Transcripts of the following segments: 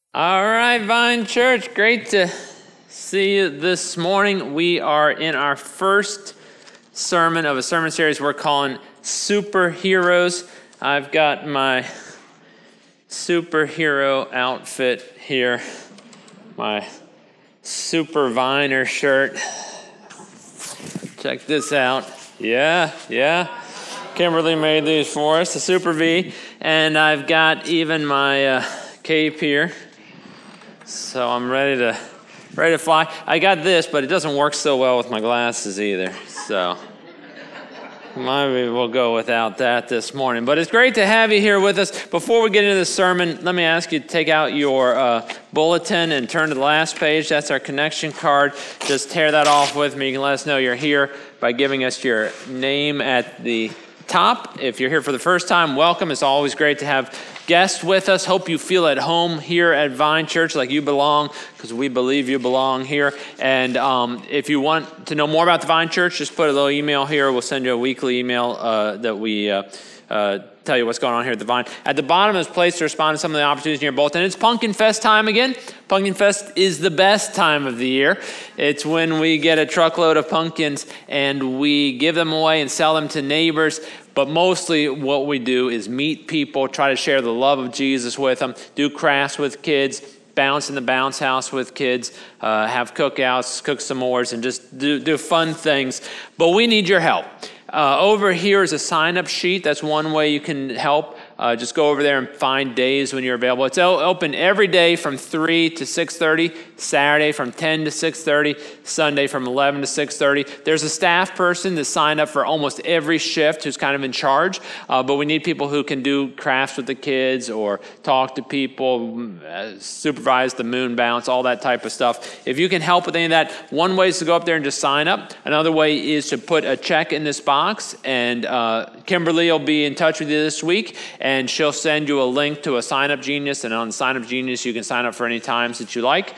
All right, Vine Church, great to see you this morning. We are in our first sermon of a sermon series we're calling Superheroes. I've got my superhero outfit here, my Super Viner shirt. Check this out. Yeah. Kimberly made these for us, the Super V. And I've got even my cape here. So I'm ready to fly. I got this, but it doesn't work so well with my glasses either. So maybe we'll go without that this morning. But it's great to have you here with us. Before we get into the sermon, let me ask you to take out your bulletin and turn to the last page. That's our connection card. Just tear that off with me. You can let us know you're here by giving us your name at the top. If you're here for the first time, welcome. It's always great to have guests with us. Hope you feel at home here at Vine Church, like you belong, because we believe you belong here. And if you want to know more about the Vine Church, just put a little email here. We'll send you a weekly email that we tell you what's going on here at the Vine. At the bottom is a place to respond to some of the opportunities in your bulletin. It's Pumpkin Fest time again. Pumpkin Fest is the best time of the year. It's when we get a truckload of pumpkins and we give them away and sell them to neighbors. But mostly what we do is meet people, try to share the love of Jesus with them, do crafts with kids, bounce in the bounce house with kids, have cookouts, cook s'mores, and just do fun things. But we need your help. Over here is a sign-up sheet. That's one way you can help. Just go over there and find days when you're available. It's open every day from 3 to 6:30, Saturday from 10 to 6:30, Sunday from 11 to 6:30. There's a staff person that signed up for almost every shift who's kind of in charge, but we need people who can do crafts with the kids or talk to people, supervise the moon bounce, all that type of stuff. If you can help with any of that, one way is to go up there and just sign up. Another way is to put a check in this box, and Kimberly will be in touch with you this week, and she'll send you a link to a Sign Up Genius, and on Sign Up Genius, you can sign up for any times that you like.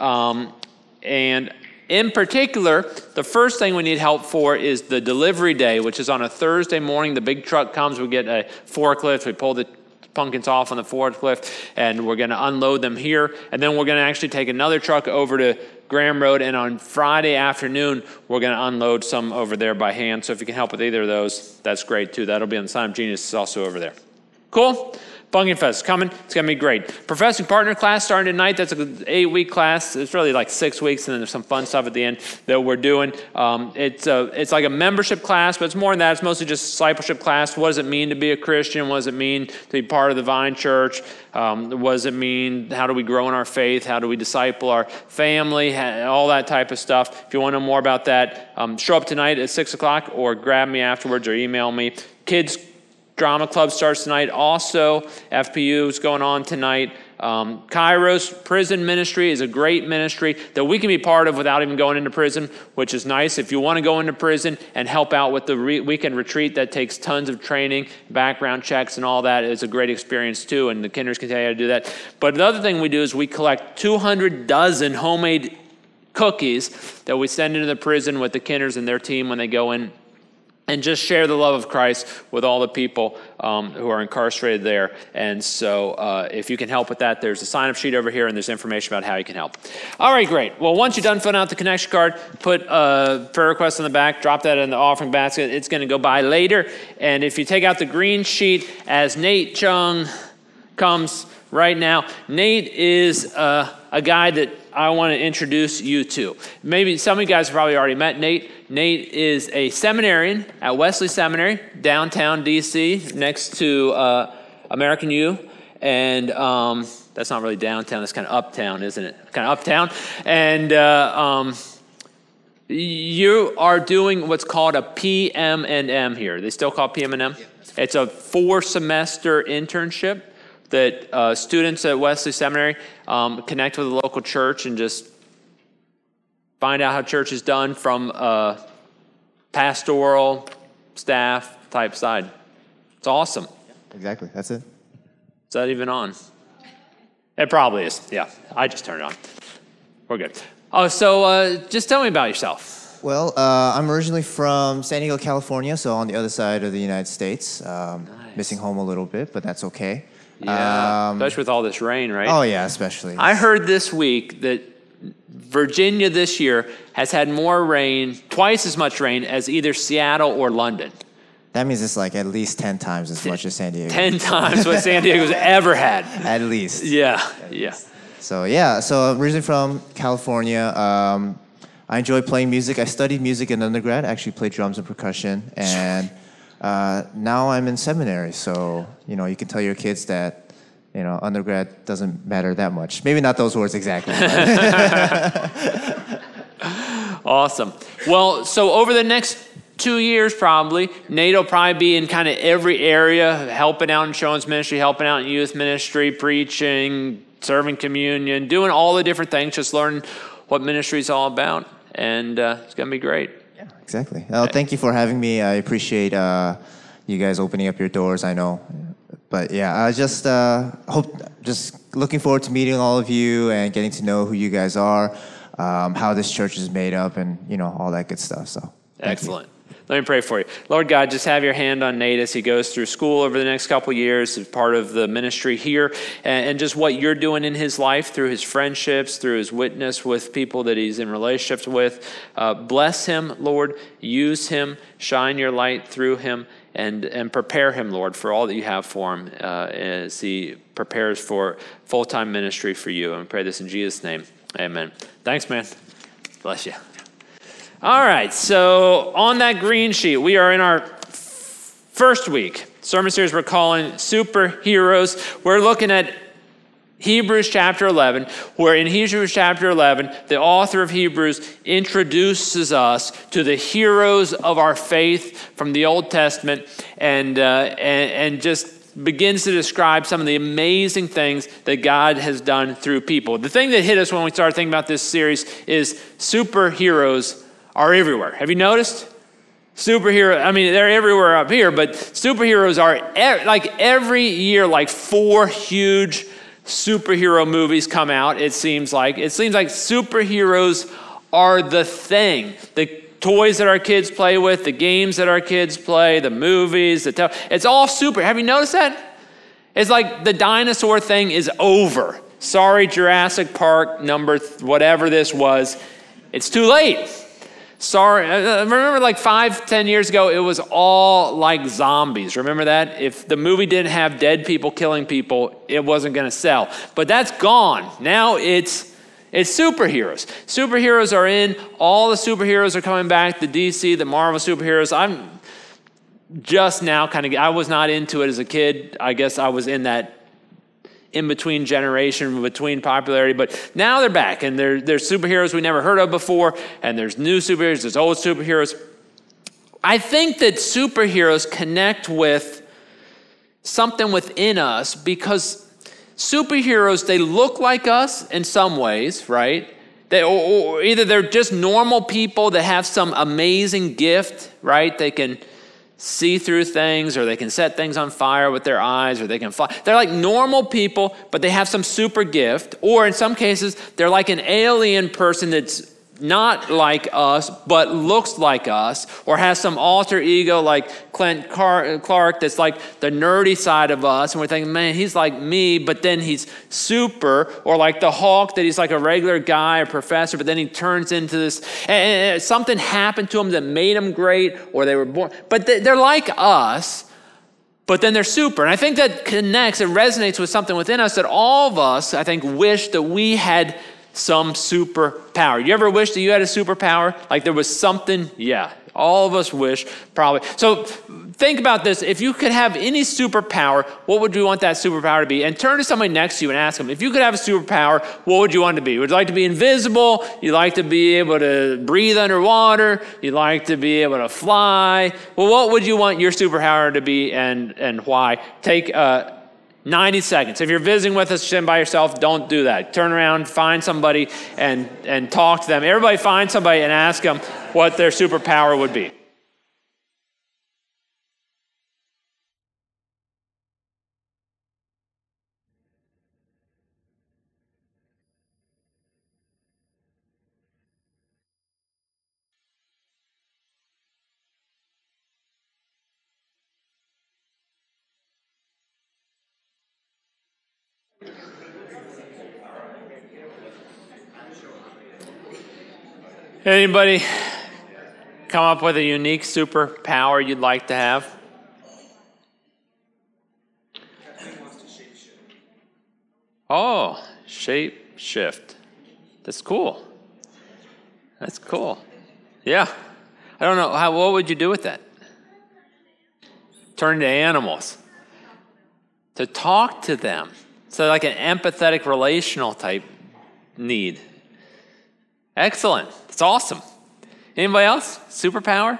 And in particular, the first thing we need help for is the delivery day, which is on a Thursday morning. The big truck comes, we get a forklift, we pull the pumpkins off on the forklift, and we're going to unload them here. And then we're going to actually take another truck over to Graham Road, and on Friday afternoon, we're going to unload some over there by hand. So if you can help with either of those, that's great too. That'll be on Sign Up Genius. It's also over there. Cool? Pumpkin Fest is coming. It's going to be great. Professing Partner class starting tonight. That's an 8-week class. It's really like 6 weeks, and then there's some fun stuff at the end that we're doing. It's like a membership class, but it's more than that. It's mostly just a discipleship class. What does it mean to be a Christian? What does it mean to be part of the Vine Church? What does it mean? How do we grow in our faith? How do we disciple our family? All that type of stuff. If you want to know more about that, show up tonight at 6 o'clock or grab me afterwards or email me. Kids Drama Club starts tonight. Also, FPU is going on tonight. Kairos Prison Ministry is a great ministry that we can be part of without even going into prison, which is nice. If you want to go into prison and help out with the weekend retreat, that takes tons of training, background checks, and all that. It's a great experience too, and the Kinders can tell you how to do that. But the other thing we do is we collect 200 dozen homemade cookies that we send into the prison with the Kinders and their team when they go in, and just share the love of Christ with all the people who are incarcerated there. And so if you can help with that, there's a sign-up sheet over here, and there's information about how you can help. All right, great. Well, once you're done filling out the connection card, put a prayer request on the back, drop that in the offering basket. It's going to go by later. And if you take out the green sheet, as Nate Chung comes right now, Nate is a guy that I want to introduce you to. Maybe some of you guys have probably already met Nate. Nate is a seminarian at Wesley Seminary, downtown D.C., next to American U. And that's not really downtown. That's kind of uptown, isn't it? Kind of uptown. And you are doing what's called a PM&M here. They still call it PM&M? Yeah, it's a 4-semester internship that students at Wesley Seminary connect with a local church and just find out how church is done from a pastoral staff type side. It's awesome. Exactly. That's it. Is that even on? It probably is. Yeah. I just turned it on. We're good. Oh, so just tell me about yourself. Well, I'm originally from San Diego, California, so on the other side of the United States. Nice. Missing home a little bit, but that's okay. Yeah, especially with all this rain, right? Oh yeah, especially. I heard this week that Virginia this year has had more rain, twice as much rain as either Seattle or London. That means it's like at least 10 times as much as San Diego. 10 times what San Diego's ever had. At least. Yeah, yeah. So I'm originally from California. I enjoy playing music. I studied music in undergrad. I actually played drums and percussion. And now I'm in seminary. So, you can tell your kids that, undergrad doesn't matter that much. Maybe not those words exactly. Awesome. Well, so over the next 2 years probably, Nate will probably be in kind of every area, helping out in children's ministry, helping out in youth ministry, preaching, serving communion, doing all the different things, just learning what ministry is all about. And it's going to be great. Yeah, exactly. Thank you for having me. I appreciate you guys opening up your doors, I know. But yeah, I just looking forward to meeting all of you and getting to know who you guys are, how this church is made up, and all that good stuff. So excellent. Let me pray for you. Lord God, just have your hand on Nate as he goes through school over the next couple years as part of the ministry here, and just what you're doing in his life through his friendships, through his witness with people that he's in relationships with. Bless him, Lord. Use him. Shine your light through him, and prepare him, Lord, for all that you have for him as he prepares for full-time ministry for you. And we pray this in Jesus' name. Amen. Thanks, man. Bless you. All right, so on that green sheet, we are in our first week. Sermon series we're calling Superheroes. We're looking at Hebrews chapter 11, where in Hebrews chapter 11, the author of Hebrews introduces us to the heroes of our faith from the Old Testament and just begins to describe some of the amazing things that God has done through people. The thing that hit us when we started thinking about this series is superheroes are everywhere. Have you noticed? Superhero, I mean, they're everywhere up here, but superheroes are like every year, like 4 huge superhero movies come out, it seems like. It seems like superheroes are the thing. The toys that our kids play with, the games that our kids play, the movies, it's all super. Have you noticed that? It's like the dinosaur thing is over. Sorry, Jurassic Park number whatever this was. It's too late. Sorry, remember like 5-10 years ago, it was all like zombies. Remember that? If the movie didn't have dead people killing people, it wasn't going to sell. But that's gone. Now it's superheroes. Superheroes are in. All the superheroes are coming back. The DC, the Marvel superheroes. I'm just now I was not into it as a kid. I guess I was in that in-between generation, between popularity, but now they're back, and there's superheroes we never heard of before, and there's new superheroes, there's old superheroes. I think that superheroes connect with something within us because superheroes, they look like us in some ways, right? Or either they're just normal people that have some amazing gift, right? They can see through things, or they can set things on fire with their eyes, or they can fly. They're like normal people, but they have some super gift. Or in some cases, they're like an alien person that's not like us, but looks like us, or has some alter ego like Clint Clark that's like the nerdy side of us, and we're thinking, man, he's like me, but then he's super, or like the Hulk that he's like a regular guy, a professor, but then he turns into this, and something happened to him that made him great, or they were born, but they're like us, but then they're super. And I think that connects and resonates with something within us that all of us, I think, wish that we had some superpower. You ever wish that you had a superpower? Like there was something? Yeah, all of us wish, probably. So think about this. If you could have any superpower, what would you want that superpower to be? And turn to somebody next to you and ask them, if you could have a superpower, what would you want it to be? Would you like to be invisible? You'd like to be able to breathe underwater? You'd like to be able to fly? Well, what would you want your superpower to be, and why? Take 90 seconds. If you're visiting with us, sitting by yourself, don't do that. Turn around, find somebody, and talk to them. Everybody find somebody and ask them what their superpower would be. Anybody come up with a unique superpower you'd like to have? Oh, shape shift. That's cool. That's cool. Yeah. I don't know. What would you do with that? Turn into animals. To talk to them. So like an empathetic relational type need. Excellent. It's awesome. Anybody else? Superpower?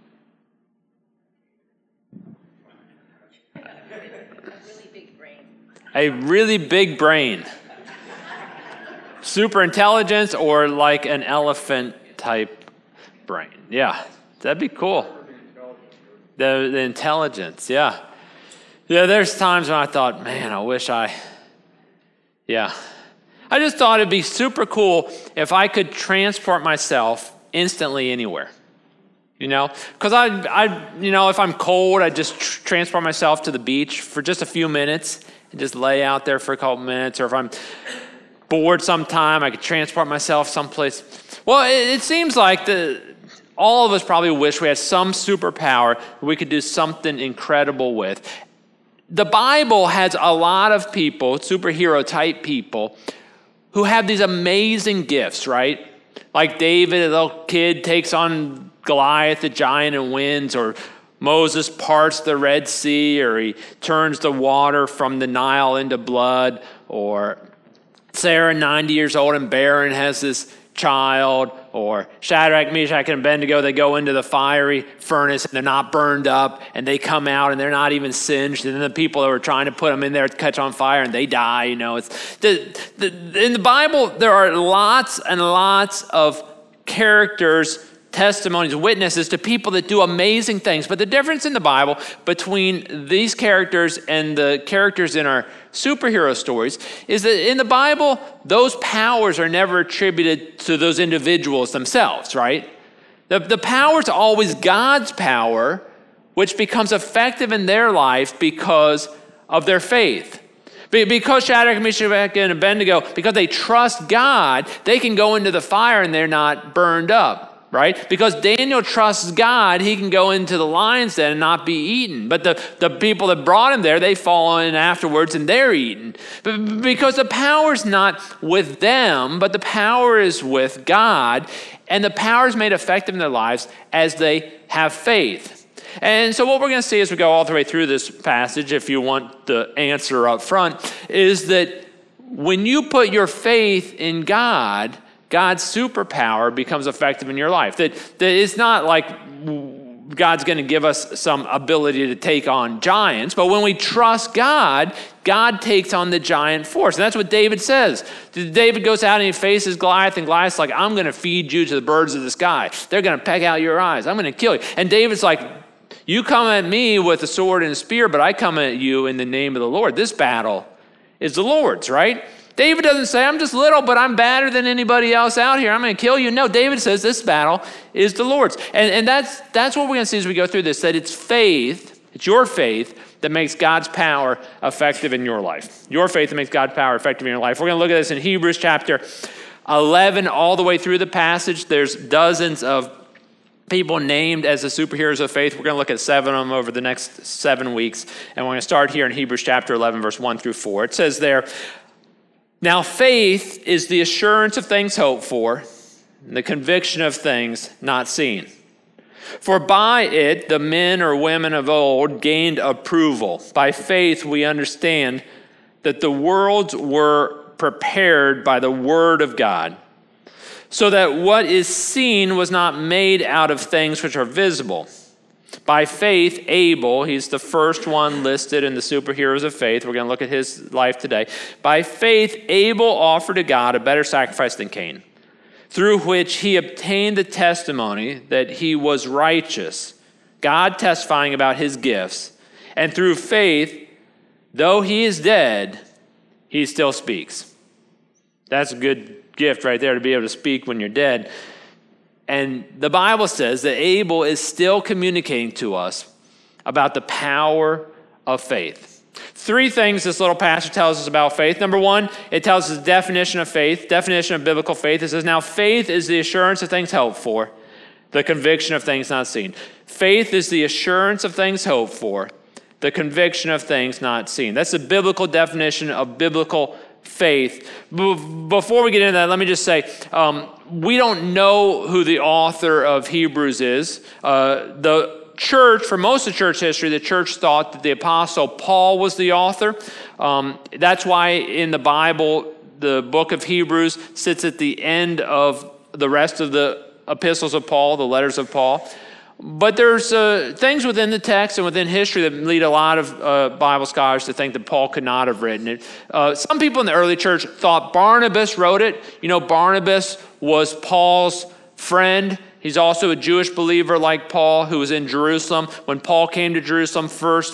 A really big brain. Super intelligence or like an elephant type brain. Yeah, that'd be cool. The intelligence, yeah. Yeah, there's times when I thought, man, I wish I just thought it'd be super cool if I could transport myself instantly anywhere. You know, because if I'm cold, I just transport myself to the beach for just a few minutes and just lay out there for a couple minutes. Or if I'm bored sometime, I could transport myself someplace. Well, it seems like all of us probably wish we had some superpower that we could do something incredible with. The Bible has a lot of people, superhero type people, who have these amazing gifts, right? Like David, a little kid, takes on Goliath, the giant, and wins, or Moses parts the Red Sea, or he turns the water from the Nile into blood, or Sarah, 90 years old and barren, has this child, or Shadrach, Meshach, and Abednego, they go into the fiery furnace and they're not burned up, and they come out and they're not even singed, and then the people that were trying to put them in there catch on fire and they die. You know, it's in the Bible there are lots and lots of characters, testimonies, witnesses to people that do amazing things. But the difference in the Bible between these characters and the characters in our superhero stories is that in the Bible, those powers are never attributed to those individuals themselves, right? The power is always God's power, which becomes effective in their life because of their faith. Because Shadrach, Meshach, and Abednego, because they trust God, they can go into the fire and they're not burned up. Right? Because Daniel trusts God, he can go into the lion's den and not be eaten. But the people that brought him there, they fall in afterwards and they're eaten. But because the power's not with them, but the power is with God. And the power is made effective in their lives as they have faith. And so what we're going to see as we go all the way through this passage, if you want the answer up front, is that when you put your faith in God, God's superpower becomes effective in your life. That it's not like God's going to give us some ability to take on giants, but when we trust God, God takes on the giant force. And that's what David says. David goes out and he faces Goliath, and Goliath's like, I'm going to feed you to the birds of the sky. They're going to peck out your eyes. I'm going to kill you. And David's like, you come at me with a sword and a spear, but I come at you in the name of the Lord. This battle is the Lord's, right? David doesn't say, I'm just little, but I'm better than anybody else out here. I'm going to kill you. No, David says this battle is the Lord's. And that's what we're going to see as we go through this, that it's faith, it's your faith that makes God's power effective in your life. Your faith that makes God's power effective in your life. We're going to look at this in Hebrews chapter 11 all the way through the passage. There's dozens of people named as the superheroes of faith. We're going to look at 7 of them over the next 7 weeks. And we're going to start here in Hebrews chapter 11, verse 1 through 4. It says there, now faith is the assurance of things hoped for, and the conviction of things not seen. For by it the men or women of old gained approval. By faith we understand that the worlds were prepared by the word of God, so that what is seen was not made out of things which are visible. By faith, Abel, he's the first one listed in the superheroes of faith. We're going to look at his life today. By faith, Abel offered to God a better sacrifice than Cain, through which he obtained the testimony that he was righteous, God testifying about his gifts. And through faith, though he is dead, he still speaks. That's a good gift right there, to be able to speak when you're dead. And the Bible says that Abel is still communicating to us about the power of faith. Three things this little passage tells us about faith. Number one, it tells us the definition of faith, definition of biblical faith. It says, now faith is the assurance of things hoped for, the conviction of things not seen. Faith is the assurance of things hoped for, the conviction of things not seen. That's the biblical definition of biblical faith. Before we get into that, let me just say, we don't know who the author of Hebrews is. The church, for most of church history, the church thought that the apostle Paul was the author. That's why in the Bible, the book of Hebrews sits at the end of the rest of the epistles of Paul, the letters of Paul. But there's things within the text and within history that lead a lot of Bible scholars to think that Paul could not have written it. Some people in the early church thought Barnabas wrote it. You know, Barnabas was Paul's friend. He's also a Jewish believer like Paul who was in Jerusalem. When Paul came to Jerusalem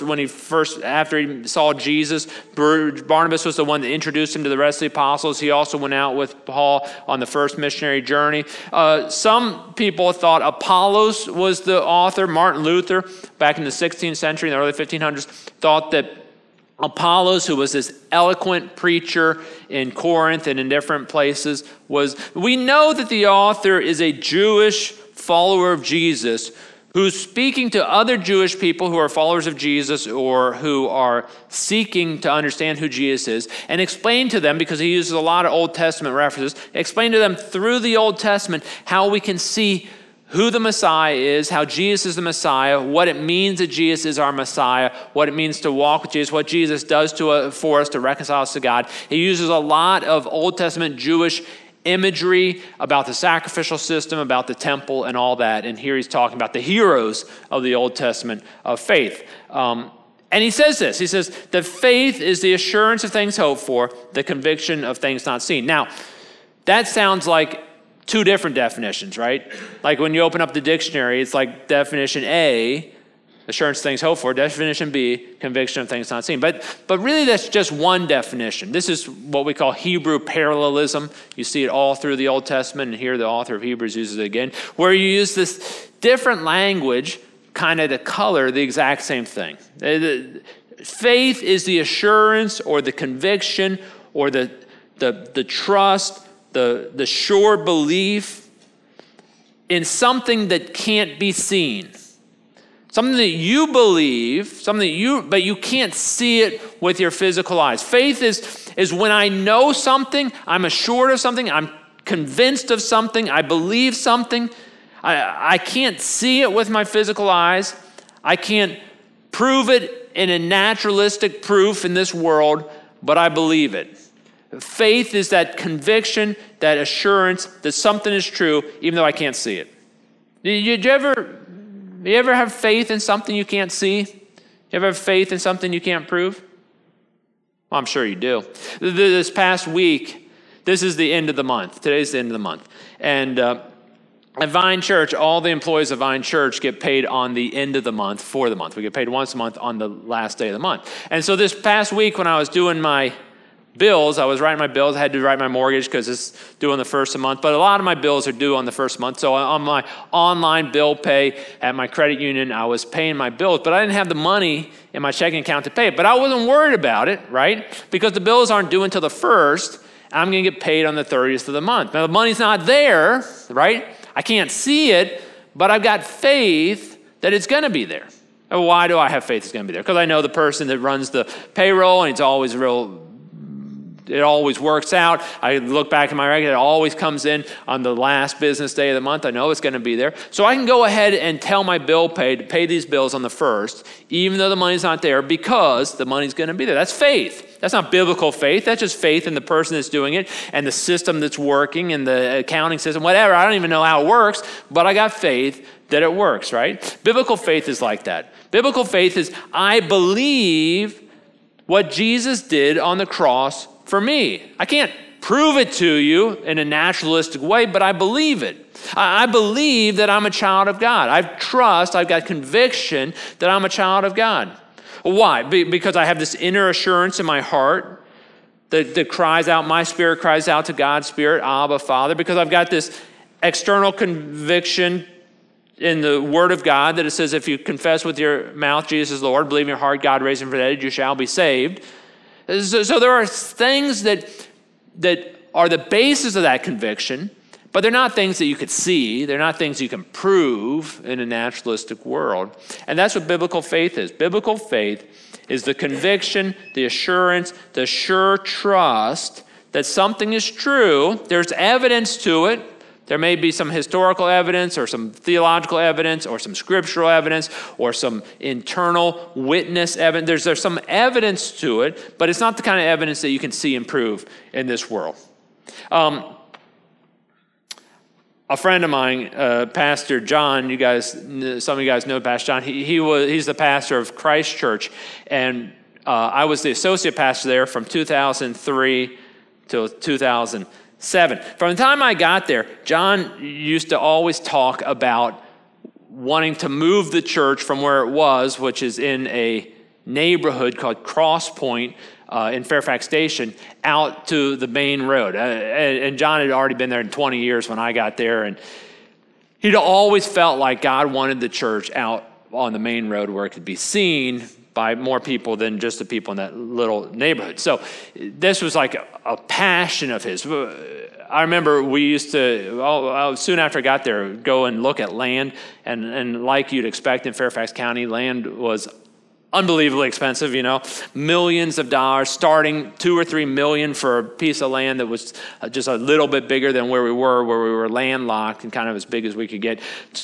after he saw Jesus, Barnabas was the one that introduced him to the rest of the apostles. He also went out with Paul on the first missionary journey. Some people thought Apollos was the author. Martin Luther, back in the 16th century, in the early 1500s, thought that Apollos, who was this eloquent preacher in Corinth and in different places, we know that the author is a Jewish follower of Jesus who's speaking to other Jewish people who are followers of Jesus or who are seeking to understand who Jesus is, and explain to them, because he uses a lot of Old Testament references, explain to them through the Old Testament how we can see who the Messiah is, how Jesus is the Messiah, what it means that Jesus is our Messiah, what it means to walk with Jesus, what Jesus does for us to reconcile us to God. He uses a lot of Old Testament Jewish imagery about the sacrificial system, about the temple and all that. And here he's talking about the heroes of the Old Testament of faith. And he says this, he says, that faith is the assurance of things hoped for, the conviction of things not seen. Now, that sounds like two different definitions, right? Like when you open up the dictionary, it's like definition A, assurance of things hoped for, definition B, conviction of things not seen. But really that's just one definition. This is what we call Hebrew parallelism. You see it all through the Old Testament, and here the author of Hebrews uses it again, where you use this different language kind of to color the exact same thing. Faith is the assurance or the conviction or the trust, the sure belief in something that can't be seen. Something that you believe, but you can't see it with your physical eyes. Faith is when I know something, I'm assured of something, I'm convinced of something, I believe something. I can't see it with my physical eyes. I can't prove it in a naturalistic proof in this world, but I believe it. Faith is that conviction, that assurance that something is true, even though I can't see it. You ever have faith in something you can't see? You ever have faith in something you can't prove? Well, I'm sure you do. This past week, this is the end of the month. Today's the end of the month. And at Vine Church, all the employees of Vine Church get paid on the end of the month for the month. We get paid once a month on the last day of the month. And so this past week when I was doing my bills, I was writing my bills. I had to write my mortgage because it's due on the first of the month. But a lot of my bills are due on the first month. So on my online bill pay at my credit union, I was paying my bills. But I didn't have the money in my checking account to pay it. But I wasn't worried about it, right? Because the bills aren't due until the 1st. I'm going to get paid on the 30th of the month. Now, the money's not there, right? I can't see it, but I've got faith that it's going to be there. And why do I have faith it's going to be there? Because I know the person that runs the payroll, and it's always it always works out. I look back at my record, it always comes in on the last business day of the month. I know it's going to be there. So I can go ahead and tell my bill pay to pay these bills on the 1st, even though the money's not there, because the money's going to be there. That's faith. That's not biblical faith. That's just faith in the person that's doing it and the system that's working and the accounting system, whatever. I don't even know how it works, but I got faith that it works, right? Biblical faith is like that. Biblical faith is, I believe what Jesus did on the cross for me. I can't prove it to you in a naturalistic way, but I believe it. I believe that I'm a child of God. I've got conviction that I'm a child of God. Why? Because I have this inner assurance in my heart that cries out, my spirit cries out to God's Spirit, Abba, Father, because I've got this external conviction in the Word of God that it says if you confess with your mouth Jesus is Lord, believe in your heart God raised him from the dead, you shall be saved. So there are things that are the basis of that conviction, but they're not things that you could see. They're not things you can prove in a naturalistic world. And that's what biblical faith is. Biblical faith is the conviction, the assurance, the sure trust that something is true. There's evidence to it. There may be some historical evidence or some theological evidence or some scriptural evidence or some internal witness evidence. There's some evidence to it, but it's not the kind of evidence that you can see and prove in this world. A friend of mine, Pastor John, some of you guys know Pastor John. He's the pastor of Christ Church, and I was the associate pastor there from 2003 till 2007. From the time I got there, John used to always talk about wanting to move the church from where it was, which is in a neighborhood called Cross Point in Fairfax Station, out to the main road. And John had already been there in 20 years when I got there, and he'd always felt like God wanted the church out on the main road where it could be seen by more people than just the people in that little neighborhood. So this was like a passion of his. I remember we used to, soon after I got there, go and look at land, and like you'd expect in Fairfax County, land was unbelievably expensive, millions of dollars, starting $2 or $3 million for a piece of land that was just a little bit bigger than where we were landlocked and kind of as big as we could get,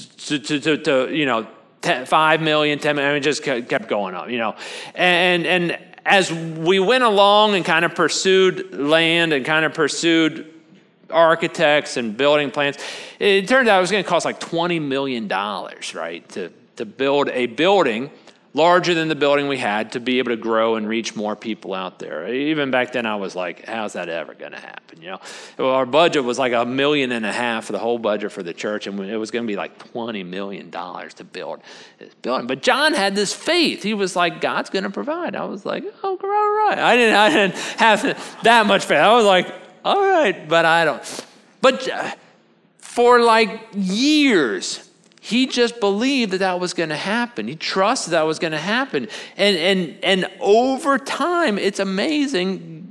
to 5 million, 10 million, it just kept going up, And as we went along and kind of pursued land and kind of pursued architects and building plans, it turned out it was going to cost like $20 million, right, to build a building larger than the building we had to be able to grow and reach more people out there. Even back then, I was like, how's that ever going to happen? Well, our budget was like $1.5 million for the whole budget for the church, and it was going to be like $20 million to build this building. But John had this faith. He was like, God's going to provide. I was like, oh, all right. I didn't have that much faith. I was like, all right, but I don't. But for like years, he just believed that was going to happen. He trusted that was going to happen. And over time, it's amazing.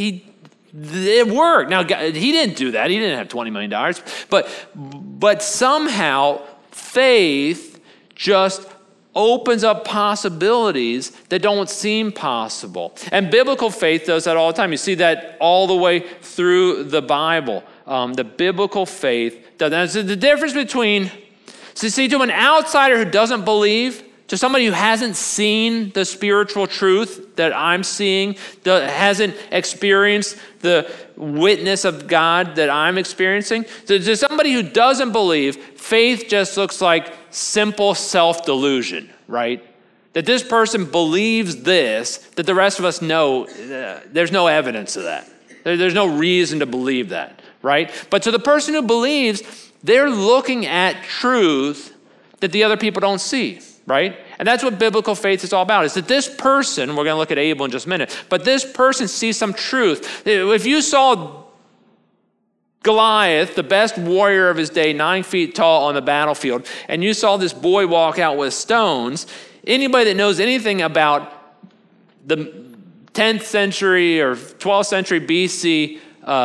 It worked. Now, he didn't do that. He didn't have $20 million. But somehow, faith just opens up possibilities that don't seem possible. And biblical faith does that all the time. You see that all the way through the Bible. The biblical faith does that. The difference between... So see, to an outsider who doesn't believe, to somebody who hasn't seen the spiritual truth that I'm seeing, that hasn't experienced the witness of God that I'm experiencing, to somebody who doesn't believe, faith just looks like simple self-delusion, right? That this person believes this, that the rest of us know there's no evidence of that. There's no reason to believe that, right? But to the person who believes, they're looking at truth that the other people don't see, right? And that's what biblical faith is all about, is that this person, we're going to look at Abel in just a minute, but this person sees some truth. If you saw Goliath, the best warrior of his day, 9 feet tall on the battlefield, and you saw this boy walk out with stones, anybody that knows anything about the 10th century or 12th century BC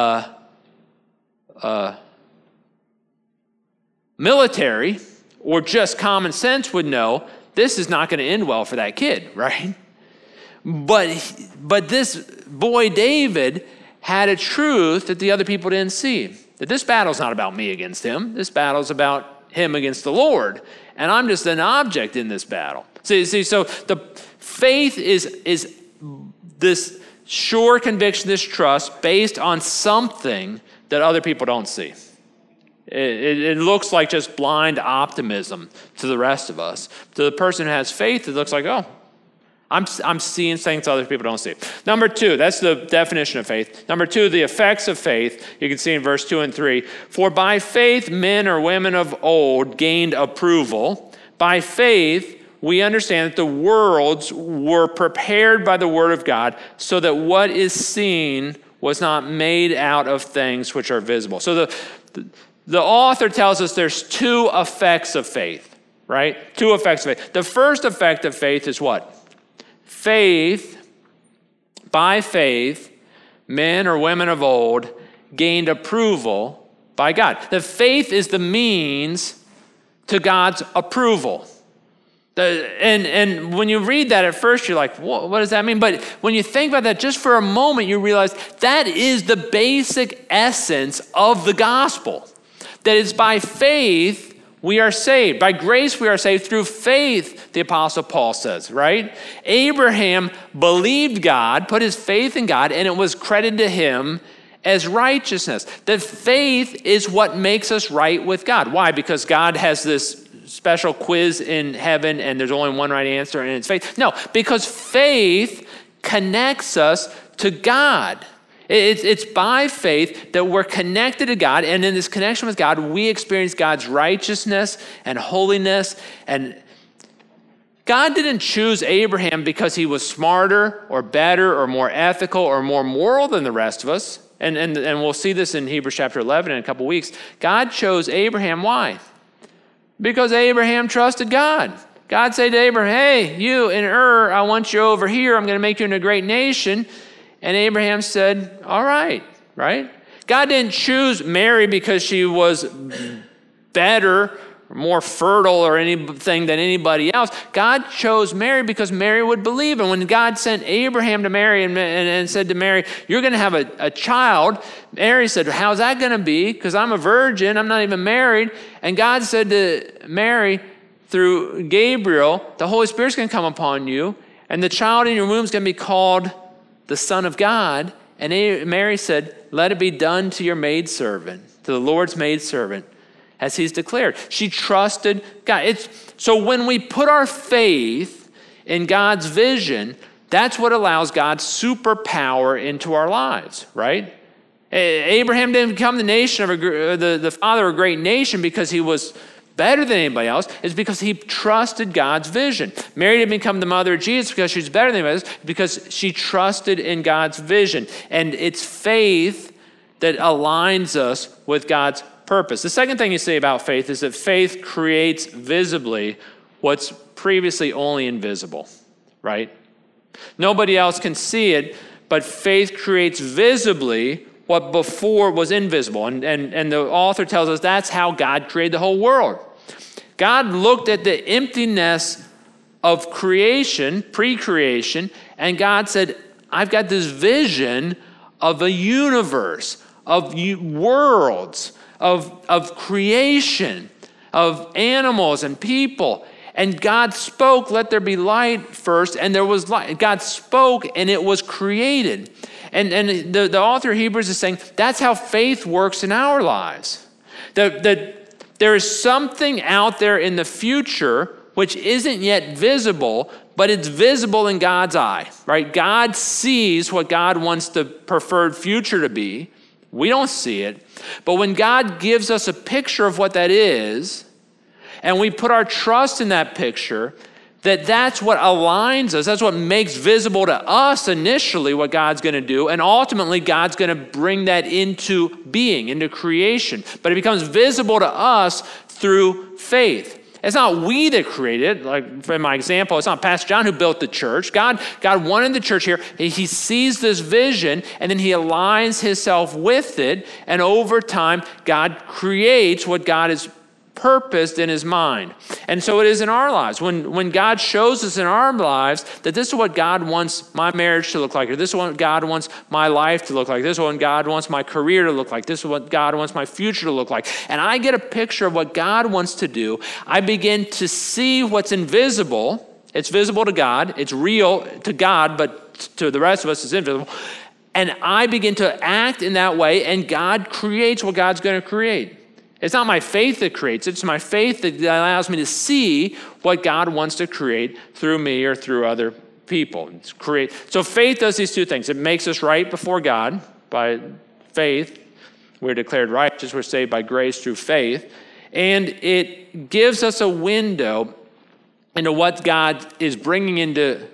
military, or just common sense would know this is not going to end well for that kid, right? But this boy David had a truth that the other people didn't see. That this battle's not about me against him. This battle's about him against the Lord. And I'm just an object in this battle. See, so the faith is this sure conviction, this trust based on something that other people don't see. It looks like just blind optimism to the rest of us. To the person who has faith, it looks like, oh, I'm seeing things other people don't see. Number two, that's the definition of faith. Number two, the effects of faith. You can see in verse 2 and 3. For by faith, men or women of old gained approval. By faith, we understand that the worlds were prepared by the word of God, so that what is seen was not made out of things which are visible. So the author tells us there's two effects of faith, right? Two effects of faith. The first effect of faith is what? By faith, men or women of old gained approval by God. The faith is the means to God's approval. And when you read that at first, you're like, what does that mean? But when you think about that just for a moment, you realize that is the basic essence of the gospel. That it's by faith we are saved. By grace we are saved through faith, the Apostle Paul says, right? Abraham believed God, put his faith in God, and it was credited to him as righteousness. That faith is what makes us right with God. Why? Because God has this special quiz in heaven and there's only one right answer and it's faith. No, because faith connects us to God. It's by faith that we're connected to God, and in this connection with God, we experience God's righteousness and holiness. And God didn't choose Abraham because he was smarter or better or more ethical or more moral than the rest of us. And we'll see this in Hebrews chapter 11 in a couple weeks. God chose Abraham. Why? Because Abraham trusted God. God said to Abraham, hey, you in Ur, I want you over here. I'm going to make you into a great nation. And Abraham said, all right, right? God didn't choose Mary because she was better, or more fertile or anything than anybody else. God chose Mary because Mary would believe. And when God sent Abraham to Mary and said to Mary, you're going to have a child, Mary said, how's that going to be? Because I'm a virgin, I'm not even married. And God said to Mary, through Gabriel, the Holy Spirit's going to come upon you, and the child in your womb is going to be called the Son of God. And Mary said, let it be done to your maidservant, to the Lord's maidservant, as he's declared. She trusted God. So when we put our faith in God's vision, that's what allows God's superpower into our lives, right? Abraham didn't become the father of a great nation because he was better than anybody else. It's because he trusted God's vision. Mary didn't become the mother of Jesus because she's better than anybody else, because she trusted in God's vision. And it's faith that aligns us with God's purpose. The second thing you say about faith is that faith creates visibly what's previously only invisible, right? Nobody else can see it, but faith creates visibly what before was invisible. And the author tells us that's how God created the whole world. God looked at the emptiness of creation, pre-creation, and God said, I've got this vision of a universe, of worlds, of creation, of animals and people. And God spoke, let there be light first, and there was light. God spoke, and it was created. And the author of Hebrews is saying that's how faith works in our lives. That there is something out there in the future which isn't yet visible, but it's visible in God's eye, right? God sees what God wants the preferred future to be. We don't see it. But when God gives us a picture of what that is, and we put our trust in that picture, that's what aligns us. That's what makes visible to us initially what God's going to do. And ultimately, God's going to bring that into being, into creation. But it becomes visible to us through faith. It's not we that created it. Like for my example, it's not Pastor John who built the church. God wanted the church here. He sees this vision, and then he aligns himself with it. And over time, God creates what God has purposed in his mind. And so it is in our lives. When God shows us in our lives that this is what God wants my marriage to look like, or this is what God wants my life to look like, this is what God wants my career to look like, this is what God wants my future to look like, and I get a picture of what God wants to do, I begin to see what's invisible. It's visible to God, it's real to God, but to the rest of us it's invisible. And I begin to act in that way, and God creates what God's going to create. It's not my faith that creates it. It's my faith that allows me to see what God wants to create through me or through other people. So faith does these two things. It makes us right before God by faith. We're declared righteous. We're saved by grace through faith. And it gives us a window into what God is bringing into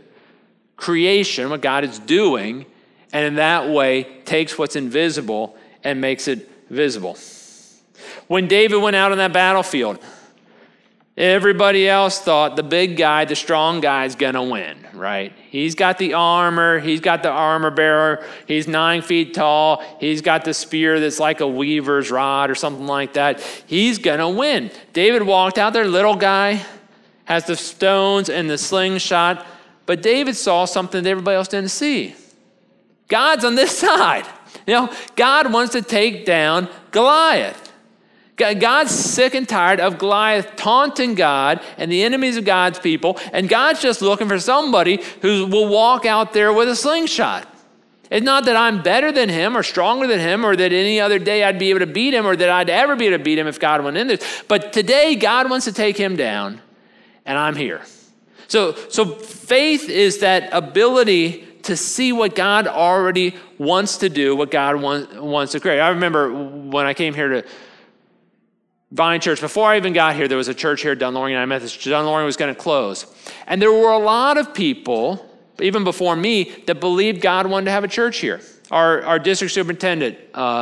creation, what God is doing, and in that way takes what's invisible and makes it visible. When David went out on that battlefield, everybody else thought the big guy, the strong guy is going to win, right? He's got the armor. He's got the armor bearer. He's 9 feet tall. He's got the spear that's like a weaver's rod or something like that. He's going to win. David walked out there, little guy, has the stones and the slingshot, but David saw something that everybody else didn't see. God's on this side. God wants to take down Goliath. God's sick and tired of Goliath taunting God and the enemies of God's people, and God's just looking for somebody who will walk out there with a slingshot. It's not that I'm better than him or stronger than him or that any other day I'd be able to beat him or that I'd ever be able to beat him if God went in there. But today, God wants to take him down, and I'm here. So faith is that ability to see what God already wants to do, what God wants to create. I remember when I came here to Vine Church, before I even got here, there was a church here at Dunloring, and I met this. Dunloring was going to close. And there were a lot of people, even before me, that believed God wanted to have a church here. Our district superintendent,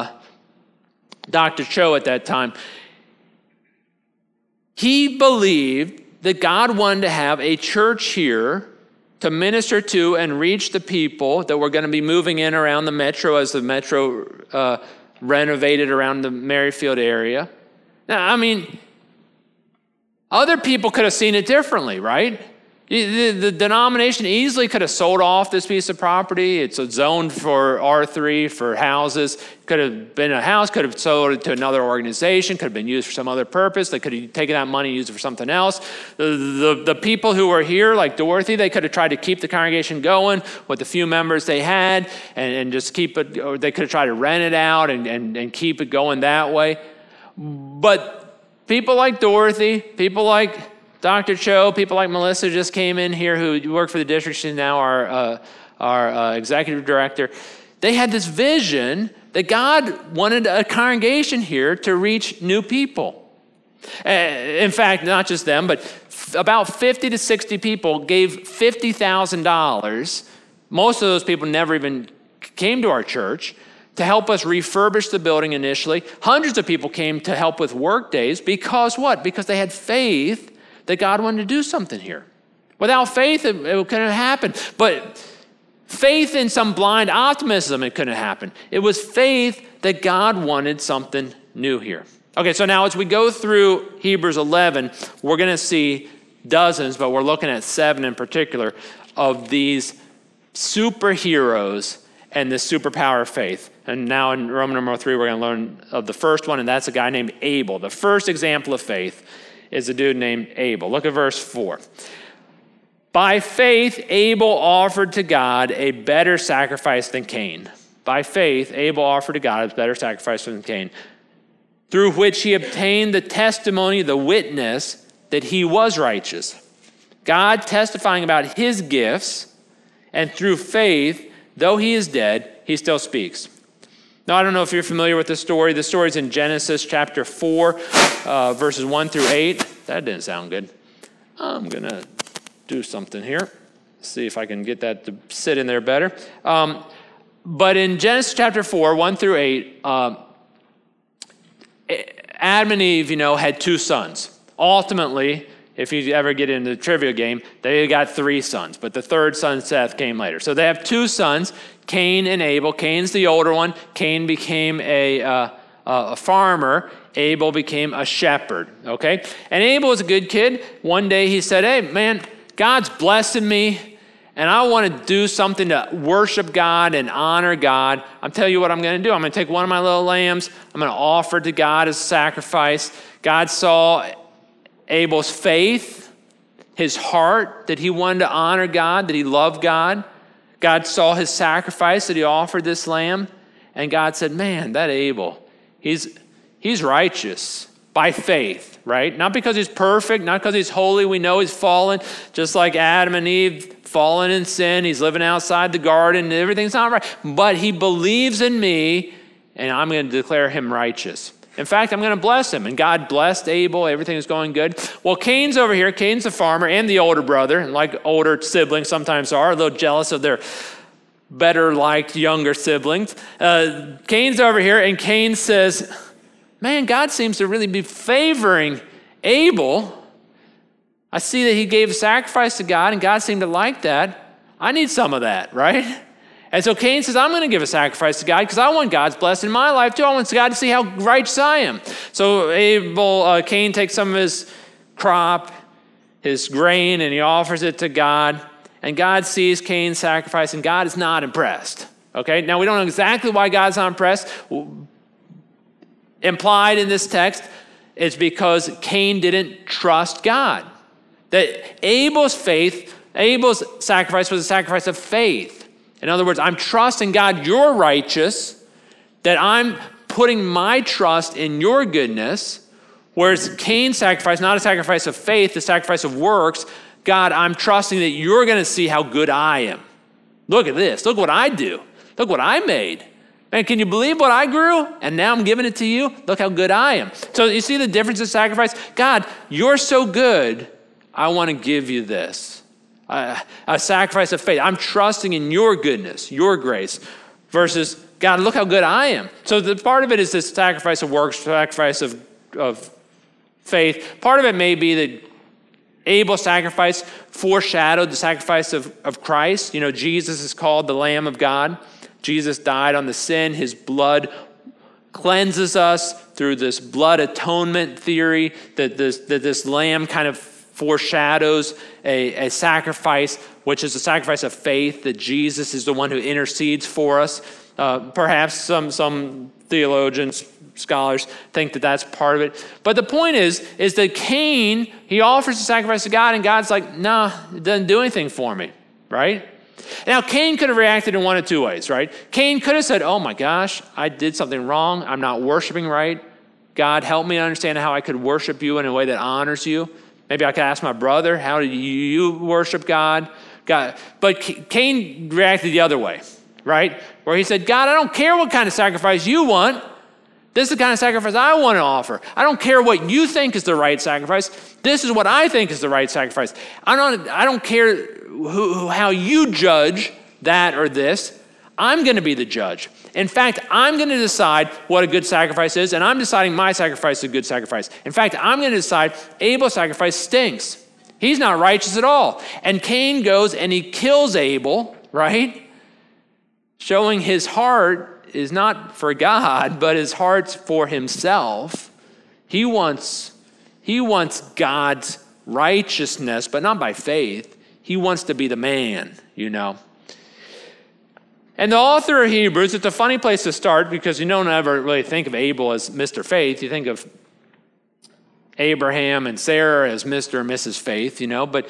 Dr. Cho at that time, he believed that God wanted to have a church here to minister to and reach the people that were going to be moving in around the metro as the metro renovated around the Merrifield area. Now, I mean, other people could have seen it differently, right? The denomination easily could have sold off this piece of property. It's zoned for R3 for houses. Could have been a house, could have sold it to another organization, could have been used for some other purpose. They could have taken that money and used it for something else. The people who were here, like Dorothy, they could have tried to keep the congregation going with the few members they had and just keep it, or they could have tried to rent it out and keep it going that way. But people like Dorothy, people like Dr. Cho, people like Melissa just came in here who work for the district. She's now our executive director. They had this vision that God wanted a congregation here to reach new people. In fact, not just them, but about 50 to 60 people gave $50,000. Most of those people never even came to our church to help us refurbish the building initially. Hundreds of people came to help with work days because what? Because they had faith that God wanted to do something here. Without faith, it couldn't have happened. But faith in some blind optimism, it couldn't have happened. It was faith that God wanted something new here. Okay, so now as we go through Hebrews 11, we're going to see dozens, but we're looking at 7 in particular, of these superheroes and the superpower of faith. And now in Roman number 3, we're going to learn of the first one, and that's a guy named Abel. The first example of faith is a dude named Abel. Look at verse 4. By faith, Abel offered to God a better sacrifice than Cain. By faith, Abel offered to God a better sacrifice than Cain, through which he obtained the testimony, the witness, that he was righteous. God testifying about his gifts, and through faith, though he is dead, he still speaks. Now, I don't know if you're familiar with this story. The story is in Genesis chapter 4, verses 1 through 8. That didn't sound good. I'm going to do something here. See if I can get that to sit in there better. But in Genesis chapter 4, 1 through 8, Adam and Eve, had 2 sons. Ultimately, if you ever get into the trivia game, they got 3 sons. But the third son, Seth, came later. So they have 2 sons, Cain and Abel. Cain's the older one. Cain became a farmer. Abel became a shepherd, okay? And Abel was a good kid. One day he said, hey, man, God's blessing me, and I want to do something to worship God and honor God. I'm telling you what I'm going to do. I'm going to take one of my little lambs. I'm going to offer it to God as a sacrifice. God saw Abel's faith, his heart, that he wanted to honor God, that he loved God. God saw his sacrifice that he offered this lamb, and God said, man, that Abel, he's righteous by faith, right? Not because he's perfect, not because he's holy. We know he's fallen, just like Adam and Eve, fallen in sin. He's living outside the garden, and everything's not right. But he believes in me, and I'm going to declare him righteous. In fact, I'm going to bless him. And God blessed Abel. Everything is going good. Well, Cain's over here. Cain's the farmer and the older brother. And like older siblings sometimes are, a little jealous of their better liked younger siblings. Cain's over here, and Cain says, man, God seems to really be favoring Abel. I see that he gave a sacrifice to God, and God seemed to like that. I need some of that, right? And so Cain says, I'm going to give a sacrifice to God because I want God's blessing in my life too. I want God to see how righteous I am. So Cain takes some of his crop, his grain, and he offers it to God. And God sees Cain's sacrifice, and God is not impressed. Okay, now we don't know exactly why God's not impressed. Implied in this text is because Cain didn't trust God. That Abel's sacrifice was a sacrifice of faith. In other words, I'm trusting God, you're righteous, that I'm putting my trust in your goodness, whereas Cain's sacrifice, not a sacrifice of faith, the sacrifice of works, God, I'm trusting that you're going to see how good I am. Look at this. Look what I do. Look what I made. Man, can you believe what I grew? And now I'm giving it to you. Look how good I am. So you see the difference in sacrifice? God, you're so good, I want to give you this. A sacrifice of faith. I'm trusting in your goodness, your grace, versus, God, look how good I am. So the part of it is this sacrifice of works, sacrifice of faith. Part of it may be that Abel's sacrifice foreshadowed the sacrifice of Christ. You know, Jesus is called the Lamb of God. Jesus died on the sin. His blood cleanses us through this blood atonement theory that this lamb kind of foreshadows a sacrifice, which is a sacrifice of faith, that Jesus is the one who intercedes for us. Perhaps some theologians, scholars think that that's part of it. But the point is that Cain, he offers a sacrifice to God, and God's like, nah, it doesn't do anything for me, right? Now, Cain could have reacted in one of two ways, right? Cain could have said, oh my gosh, I did something wrong. I'm not worshiping right. God, help me understand how I could worship you in a way that honors you. Maybe I could ask my brother, how do you worship God? But Cain reacted the other way, right? Where he said, God, I don't care what kind of sacrifice you want. This is the kind of sacrifice I want to offer. I don't care what you think is the right sacrifice. This is what I think is the right sacrifice. I don't care how you judge that or this. I'm going to be the judge. In fact, I'm going to decide what a good sacrifice is, and I'm deciding my sacrifice is a good sacrifice. In fact, I'm going to decide Abel's sacrifice stinks. He's not righteous at all. And Cain goes and he kills Abel, right? Showing his heart is not for God, but his heart's for himself. He wants God's righteousness, but not by faith. He wants to be the man, you know. And the author of Hebrews, it's a funny place to start because you don't ever really think of Abel as Mr. Faith. You think of Abraham and Sarah as Mr. and Mrs. Faith, you know. But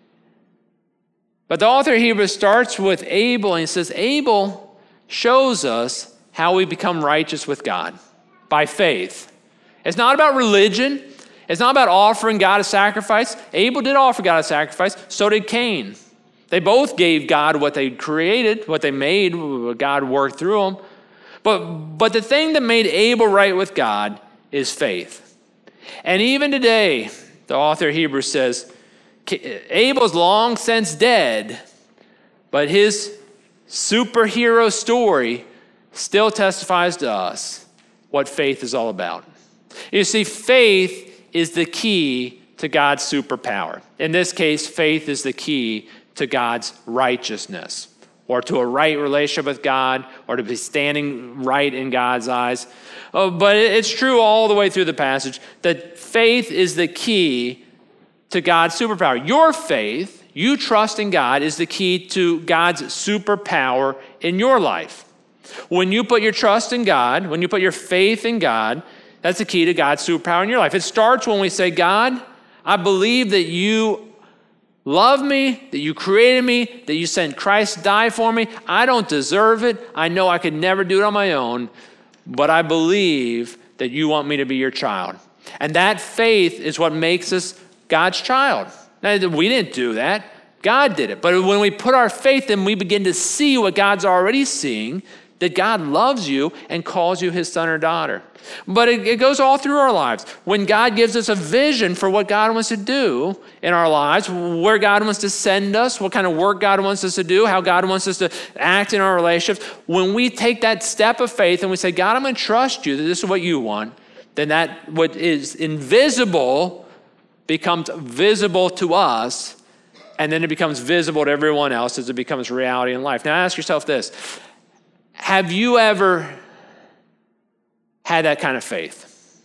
the author of Hebrews starts with Abel, and he says, Abel shows us how we become righteous with God by faith. It's not about religion. It's not about offering God a sacrifice. Abel did offer God a sacrifice. So did Cain. They both gave God what they created, what they made, what God worked through them. But the thing that made Abel right with God is faith. And even today, the author of Hebrews says, Abel's long since dead, but his superhero story still testifies to us what faith is all about. You see, faith is the key to God's superpower. In this case, faith is the key to God's righteousness, or to a right relationship with God, or to be standing right in God's eyes. But it's true all the way through the passage that faith is the key to God's superpower. Your faith, you trust in God, is the key to God's superpower in your life. When you put your trust in God, when you put your faith in God, that's the key to God's superpower in your life. It starts when we say, God, I believe that you love me, that you created me, that you sent Christ to die for me. I don't deserve it. I know I could never do it on my own, but I believe that you want me to be your child. And that faith is what makes us God's child. Now, we didn't do that. God did it. But when we put our faith in, we begin to see what God's already seeing, that God loves you and calls you his son or daughter. But it goes all through our lives. When God gives us a vision for what God wants to do in our lives, where God wants to send us, what kind of work God wants us to do, how God wants us to act in our relationships, when we take that step of faith and we say, God, I'm going to trust you that this is what you want, then that what is invisible becomes visible to us, and then it becomes visible to everyone else as it becomes reality in life. Now ask yourself this. Have you ever had that kind of faith?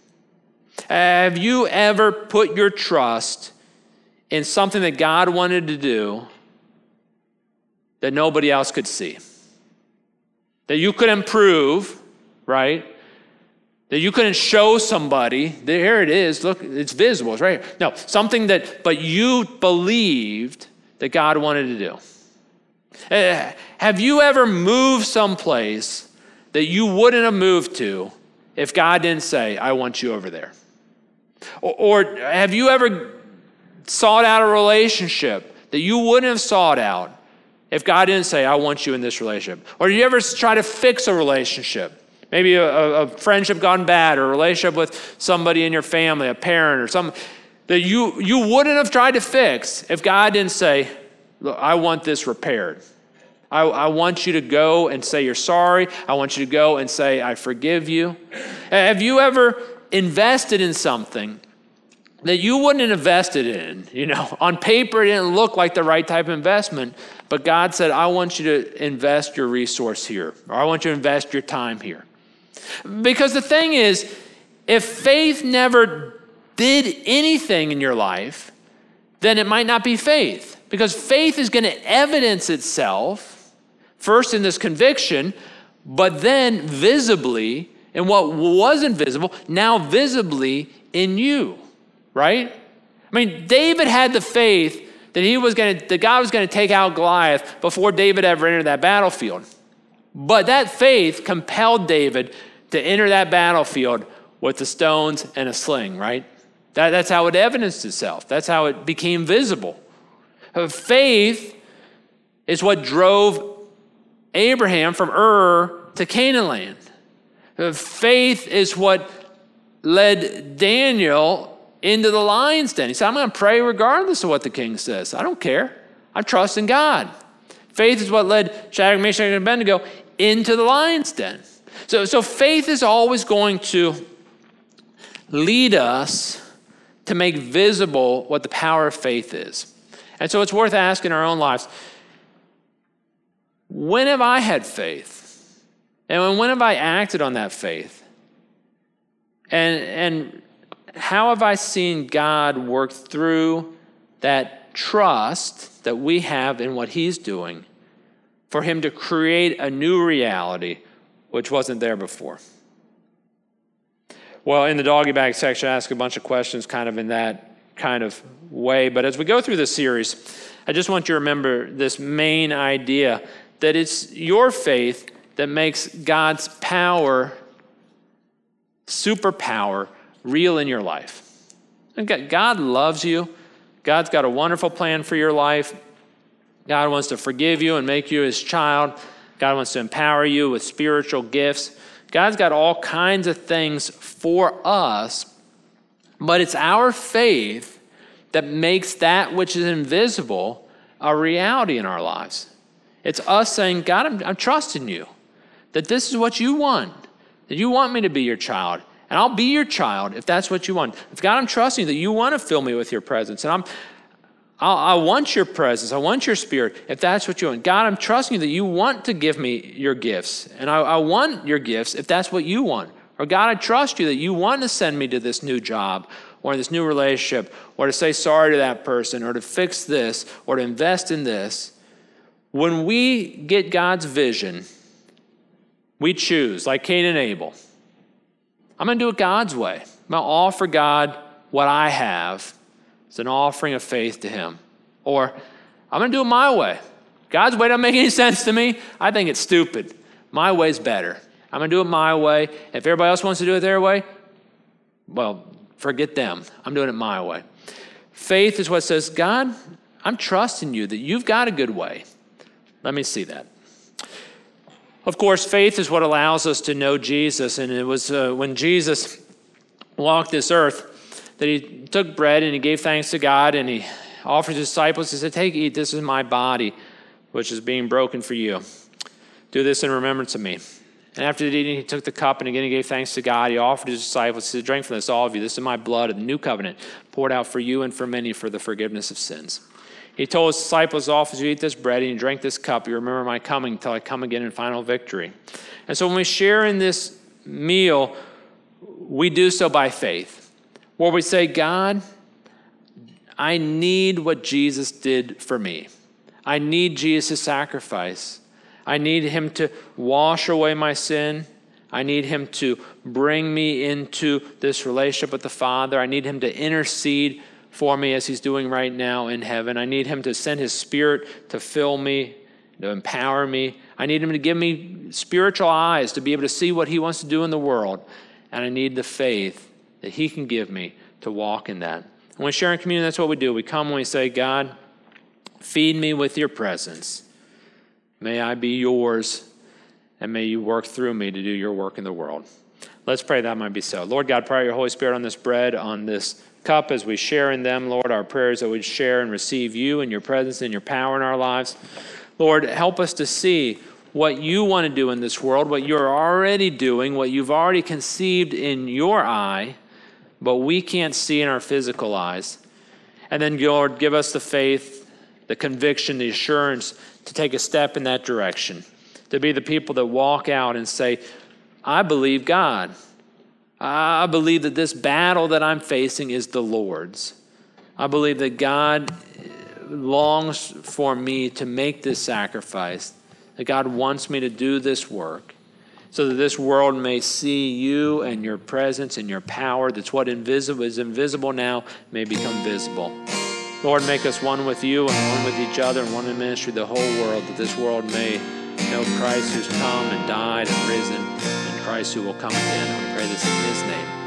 Have you ever put your trust in something that God wanted to do that nobody else could see? That you couldn't prove, right? That you couldn't show somebody, here it is, look, it's visible, it's right here. No, something but you believed that God wanted to do. Have you ever moved someplace that you wouldn't have moved to if God didn't say, I want you over there? Or have you ever sought out a relationship that you wouldn't have sought out if God didn't say, I want you in this relationship? Or do you ever try to fix a relationship? Maybe a friendship gone bad, or a relationship with somebody in your family, a parent or something that you wouldn't have tried to fix if God didn't say, look, I want this repaired. I want you to go and say you're sorry. I want you to go and say, I forgive you. Have you ever invested in something that you wouldn't have invested in? You know, on paper, it didn't look like the right type of investment, but God said, I want you to invest your resource here, or I want you to invest your time here. Because the thing is, if faith never did anything in your life, then it might not be faith. Because faith is going to evidence itself, first in this conviction, but then visibly in what wasn't visible, now visibly in you, right? I mean, David had the faith that God was going to take out Goliath before David ever entered that battlefield. But that faith compelled David to enter that battlefield with the stones and a sling, right? That's how it evidenced itself. That's how it became visible. Faith is what drove Abraham from Ur to Canaan land. Faith is what led Daniel into the lion's den. He said, I'm going to pray regardless of what the king says. I don't care. I trust in God. Faith is what led Shadrach, Meshach, and Abednego into the lion's den. So faith is always going to lead us to make visible what the power of faith is. And so it's worth asking our own lives, when have I had faith? And when have I acted on that faith? And how have I seen God work through that trust that we have in what he's doing for him to create a new reality which wasn't there before? Well, in the doggy bag section, I ask a bunch of questions kind of in that kind of way. But as we go through this series, I just want you to remember this main idea that it's your faith that makes God's power, superpower, real in your life. And God loves you. God's got a wonderful plan for your life. God wants to forgive you and make you his child. God wants to empower you with spiritual gifts. God's got all kinds of things for us, but it's our faith that makes that which is invisible a reality in our lives. It's us saying, God, I'm trusting you, that this is what you want, that you want me to be your child, and I'll be your child if that's what you want. If God, I'm trusting you that you want to fill me with your presence, and I want your presence. I want your spirit, if that's what you want. God, I'm trusting you that you want to give me your gifts, and I want your gifts if that's what you want. Or God, I trust you that you want to send me to this new job or this new relationship, or to say sorry to that person, or to fix this, or to invest in this. When we get God's vision, we choose, like Cain and Abel. I'm going to do it God's way. I'm going to offer God what I have. It's an offering of faith to him. Or I'm going to do it my way. God's way doesn't make any sense to me. I think it's stupid. My way's better. I'm going to do it my way. If everybody else wants to do it their way, well, forget them. I'm doing it my way. Faith is what says, God, I'm trusting you that you've got a good way. Let me see that. Of course, faith is what allows us to know Jesus. And it was when Jesus walked this earth that he took bread and he gave thanks to God and he offered his disciples. He said, take, eat, this is my body, which is being broken for you. Do this in remembrance of me. And after eating, he took the cup, and again he gave thanks to God. He offered his disciples, he said, drink from this, all of you. This is my blood of the new covenant, poured out for you and for many for the forgiveness of sins. He told his disciples, as you eat this bread and you drink this cup, you remember my coming until I come again in final victory. And so when we share in this meal, we do so by faith, where we say, God, I need what Jesus did for me. I need Jesus' sacrifice. I need him to wash away my sin. I need him to bring me into this relationship with the Father. I need him to intercede for me as he's doing right now in heaven. I need him to send his Spirit to fill me, to empower me. I need him to give me spiritual eyes to be able to see what he wants to do in the world. And I need the faith that he can give me to walk in that. When we share in communion, that's what we do. We come and we say, God, feed me with your presence. May I be yours, and may you work through me to do your work in the world. Let's pray that might be so. Lord God, pour out your Holy Spirit on this bread, on this cup as we share in them. Lord, our prayers that we share and receive you and your presence and your power in our lives. Lord, help us to see what you want to do in this world, what you're already doing, what you've already conceived in your eye, but we can't see in our physical eyes. And then, Lord, give us the faith, the conviction, the assurance to take a step in that direction, to be the people that walk out and say, I believe God. I believe that this battle that I'm facing is the Lord's. I believe that God longs for me to make this sacrifice, that God wants me to do this work so that this world may see you and your presence and your power. That's what is invisible now may become visible. Lord, make us one with you and one with each other and one in ministry, the whole world, that this world may know Christ who's come and died and risen, and Christ who will come again. We pray this in his name.